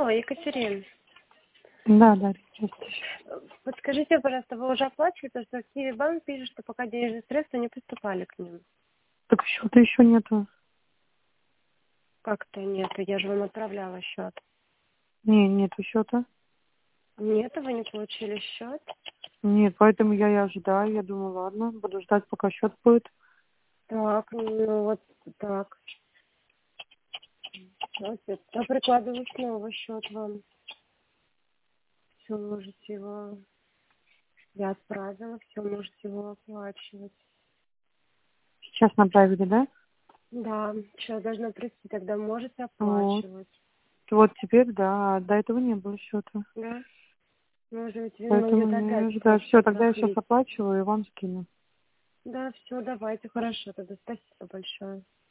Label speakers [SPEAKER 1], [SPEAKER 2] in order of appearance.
[SPEAKER 1] Алло, Екатерина.
[SPEAKER 2] Да, да, здравствуйте.
[SPEAKER 1] Подскажите, пожалуйста, вы уже оплачивали, потому что в Киеве банк пишет, что пока денежные средства не поступали к ним.
[SPEAKER 2] Так счета еще нету.
[SPEAKER 1] Как-то нету, я же вам отправляла счет.
[SPEAKER 2] Не, нету счета.
[SPEAKER 1] Нет, вы не получили счет?
[SPEAKER 2] Нет, поэтому я и ожидаю. Я думаю, ладно, буду ждать, пока счет будет.
[SPEAKER 1] Так, ну вот так. Вот, я прикладываю снова счет вам. Все, можете его... Я отправила, все, можете его оплачивать.
[SPEAKER 2] Сейчас направили, да?
[SPEAKER 1] Да, сейчас должна прийти, тогда можете
[SPEAKER 2] Вот.
[SPEAKER 1] оплачивать.
[SPEAKER 2] Вот теперь, да, до этого не было счета.
[SPEAKER 1] Да? Может быть, видимо,
[SPEAKER 2] Поэтому
[SPEAKER 1] где-то
[SPEAKER 2] я
[SPEAKER 1] опять
[SPEAKER 2] ожидаю.
[SPEAKER 1] почта
[SPEAKER 2] Все, тогда я сейчас
[SPEAKER 1] проходит.
[SPEAKER 2] оплачиваю и вам скину.
[SPEAKER 1] Да, все, давайте, хорошо, тогда спасибо большое.